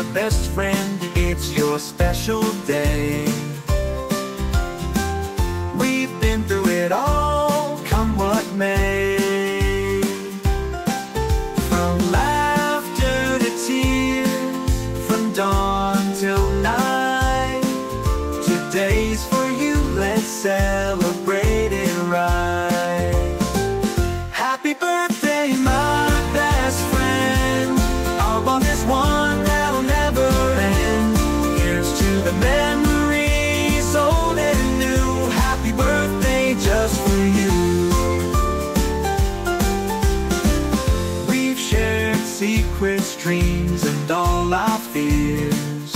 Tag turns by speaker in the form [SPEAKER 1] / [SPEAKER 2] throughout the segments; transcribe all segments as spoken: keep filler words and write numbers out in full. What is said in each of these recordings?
[SPEAKER 1] best friend, it's your special day. We've been through it all, come what may. From laughter to tears, from dawn till night. Today's for you, let's celebrate it right. Happy birthday, my best friend. Our bond is one that'll never end. Here's to the memories, old and new. Happy birthday just for you. We've shared secrets, dreams, and all our fears.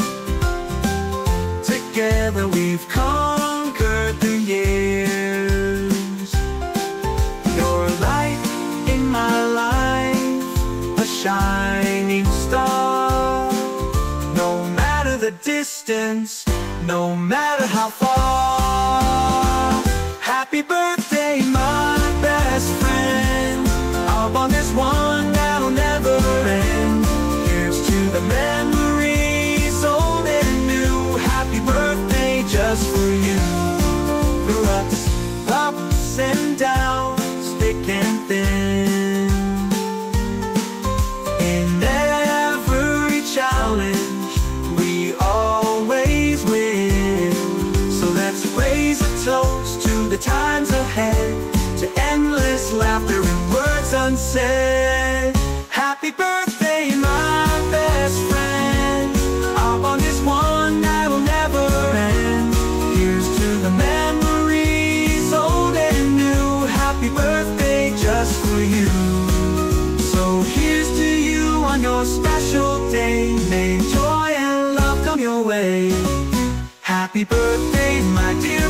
[SPEAKER 1] Together we've conquered the years. Your light in my life, a shining star. No matter the distance, no matter how far. Happy birthday, my best friend. Our bond is one that'll never end. Here's to the memories, old and new. Happy birthday just for you. Through ups, ups and downs, thick and thin. In every challenge, we always win. So let's raise a toast to the times ahead, to endless laughter and words unsaid. Happy birthday, my best friend. Our bond is one that'll never end. Here's to the memories, old and new. Happy birthday just for you. So here's to you on your special day. May joy and love come your way. Happy birthday, my dear